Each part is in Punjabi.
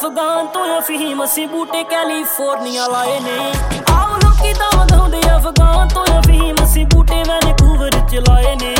ਅਫਗਾਨ ਤੋਂ ਅਫੀਮ ਅਸੀਂ ਬੂਟੇ ਕੈਲੀਫੋਰਨੀਆ ਲਾਏ ਨੇ। ਆਓ ਲੋਕੀ ਤਾਂ ਵਧਾਉਂਦੇ ਅਫਗਾਨ ਤੋਂ ਅਫੀਮ ਅਸੀਂ ਬੂਟੇ ਵੈਨਕੂਵਰ ਚ ਲਾਏ ਨੇ।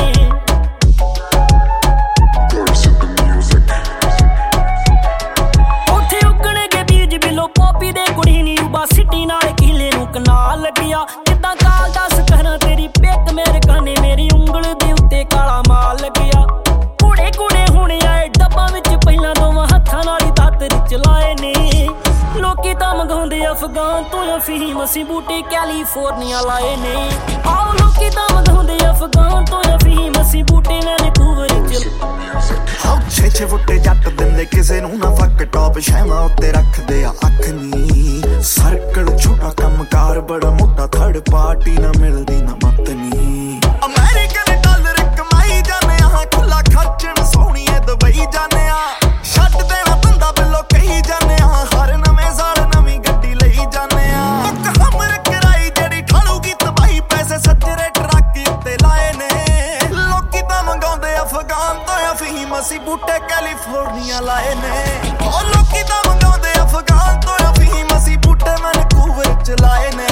ਉੱਥੇ ਉੱਗਣਗੇ ਬੀਜ ਬਿਲੋ ਪੋਪੀ ਦੇ ਕੁੜੀ ਨੀ ਉਬਾ ਸਿਟੀ ਨਾਲ ਕੀਲੇ ਨੂੰ ਕਨਾਲ ਲੱਗਿਆ। ਜਿੱਦਾਂ ਕਾਲ ਦੱਸ ਕਰਾਂ ਤੇਰੀ ਪਿੱਕ ਮੇਰੇ ਕਾਨੇ ਮੇਰੀ ਉਂਗਲ ਦੇ ਉੱਤੇ ਕਾਲਾ ਮਾਲ ਲੱਗਿਆ। ਕੁੜੇ ਕੁੜੇ ਹੁਣ ਆਏ ਡੱਬਾਂ ਵਿੱਚ ਪਹਿਲਾਂ ਦੋਵਾਂ ਹੱਥਾਂ ਨਾਲ ਹੀ ਦਾਤਰ ਚਲਾਏ ਨੇ। ਲੋਕੀ ਤਾਂ ਮੰਗਾਉਂਦੇ ਅਫਗਾਨ ਤੋਂ ਅਫੀਮ ਅਸੀਂ ਬੂਟੇ ਕੈਲੀਫੋਰਨੀਆ ਲਾਏ ਨੇ। ਆਓ ਲੋਕੀ ਤਾਂ ਮੰਗਾਉਂਦੇ ਅਫਗਾਨ ਤੋਂ ਅਫੀਮ ਅਸੀਂ ਬੂਟੇ ਵੈਨਕੂਵਰ ਚ। ਛੇ ਫੁੱਟੇ ਜੱਟ ਦਿੰਦੇ ਕਿਸੇ ਨੂੰ ਨਾ ਫੱਕ ਟੌਪ ਸ਼ੈਵਾਂ ਉੱਤੇ ਰੱਖਦੇ ਆ ਅੱਖ ਨੀ। ਸਰਕਲ ਛੋਟਾ ਕੰਮਕਾਰ ਬੜਾ ਮੋਟਾ ਥਰਡ ਪਾਰਟੀ ਨਾ ਮਿਲਦੀ ਨਾ ਮੱਤ ਨੀ। ਅਮਰੀਕਨ ਡਾਲਰ ਕਮਾਈ ਜਾਂਦੇ ਆ ਖੁੱਲਾ ਖਰਚਣ ਸੋਹਣੀਏ ਦੁਬਈ ਜਾਂਦੇ ਆ। ਛੱਡ ਦੇਣਾ ਬੰਦਾ ਬਿੱਲੋ ਕਹੀ ਜਾਂਦੇ ਆ ਹਰ ਨਵੇਂ ਸਾਲ ਨਵੀਂ ਗੱਡੀ ਲਈ ਜਾਂਦੇ ਆ। ਇੱਕ ਹਮਰ ਕਰਾਈ ਜਿਹੜੀ ਠਾਲੂਗੀ ਤਬਾਹੀ ਪੈਸੇ ਸੱਜਰੇ ਟਰੱਕ ਉੱਤੇ ਲਾਏ ਨੇ। ਲੋਕੀ ਤਾਂ ਮੰਗਾਉਂਦੇ ਅਫਗਾਨ ਤੋਂ ਅਫੀਮ ਅਸੀਂ ਬੂਟੇ ਕੈਲੀਫੋਰਨੀਆ ਲਾਏ ਨੇ। ਉਹ ਲੋਕੀ ਤਾਂ ਮੰਗਾਉਂਦੇ ਅਫਗਾਨ ਤੋਂ ਅਫੀਮ ਅਸੀਂ ਬੂਟੇ ਵੈਨਕੂਵਰ ਚ ਲਾਏ ਨੇ।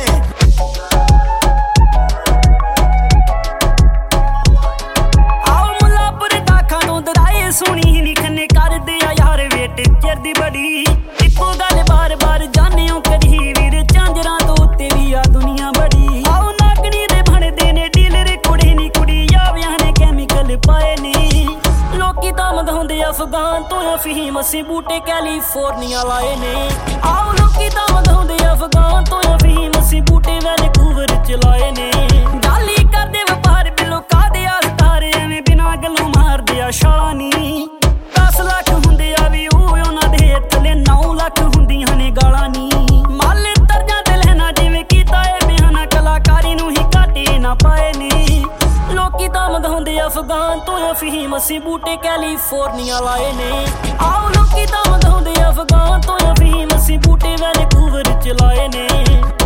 ਆਓ ਮੁੱਲਾਪੁਰ ਦਾਖਾਂ ਨੂੰ ਦਰਾਏ ਸੁਣੀ ਨੀ ਖੰਨੇ ਕਰਦੇ ਆ ਯਾਰ ਵੇਟ ਚਿਰ ਦੀ ਬੜੀ। ਇੱਕੋ ਗੱਲ ਬਾਰ ਬਾਰ ਜਾਣਿਓ ਕਰੀ ਵੀਰ ਝਾਂਜਰਾਂ ਤੋਂ ਉੱਤੇ ਵੀ ਆ ਦੁਨੀਆ ਬੜੀ। ਆਓ ਨਾਗਣੀ ਦੇ ਬਣਦੇ ਨੇ ਡੀਲਰ ਕੁੜੀ ਨੀ ਕੁੜੀ ਆਵਿਆਂ ਨੇ ਕੈਮੀਕਲ ਪਾਏ ਨੇ। ਲੋਕੀ ਤਾਂ ਮੰਗਾਉਂਦੇ ਅਫਗਾਨ ਤੋਂ ਅਫੀਮ ਅਸੀਂ ਬੂਟੇ ਕੈਲੀਫੋਰਨੀਆ ਲਾਏ ਨੇ। ਆਓ ਲੋਕੀ ਤਾਂ ਮੰਗਾਉਂਦੇ ਅਫਗਾਨ ਤੋਂ ਅਫੀਮ ਅਸੀਂ ਬੂਟੇ ਵੈਨਕੂਵਰ ਚ ਲਾਏ ਨੇ। ਗਾਲੀ ਕਰਦੇ ਵਪਾਰ ਬਿਲੋ ਕਾਦੇ ਆਸਤਾਰ ਐਵੇਂ ਬਿਨਾਂ ਗੱਲੋਂ ਮਾਰਦੇ ਆ ਛਾਲਾਂ ਨੀ। 10 ਲੱਖ ਹੁੰਦੇ ਆ ਵੀ ਉਹ ਉਹਨਾਂ ਦੇ ਥੱਲੇ 9 ਲੱਖ ਹੁੰਦੀਆਂ ਨੇ ਗਾਲਾਂ ਨੀ। ਮੱਲ ਤਰਜਾਂ ਤੇ ਲੈਣਾ ਜਿਵੇਂ ਕੀਤਾ ਏ ਬਿਆਨਾ ਕਲਾਕਾਰੀ ਨੂੰ ਹੀ ਘਾਟੇ ਨਾ ਪਾਏ ਨੇ। ਲੋਕੀ ਤਾਂ ਮੰਗਾਉਂਦੇ ਅਫਗਾਨ ਤੋਂ ਅਫੀਮ ਅਸੀਂ ਬੂਟੇ ਕੈਲੀਫੋਰਨੀਆ ਲਾਏ ਨੇ। ਆਓ ਲੋਕੀ ਤਾਂ ਮੰਗਾਉਂਦੇ ਅਫਗਾਨ ਤੋਂ ਅਫੀਮ ਅਸੀਂ ਬੂਟੇ ਵੈਨਕੂਵਰ ਚ ਲਾਏ ਨੇ।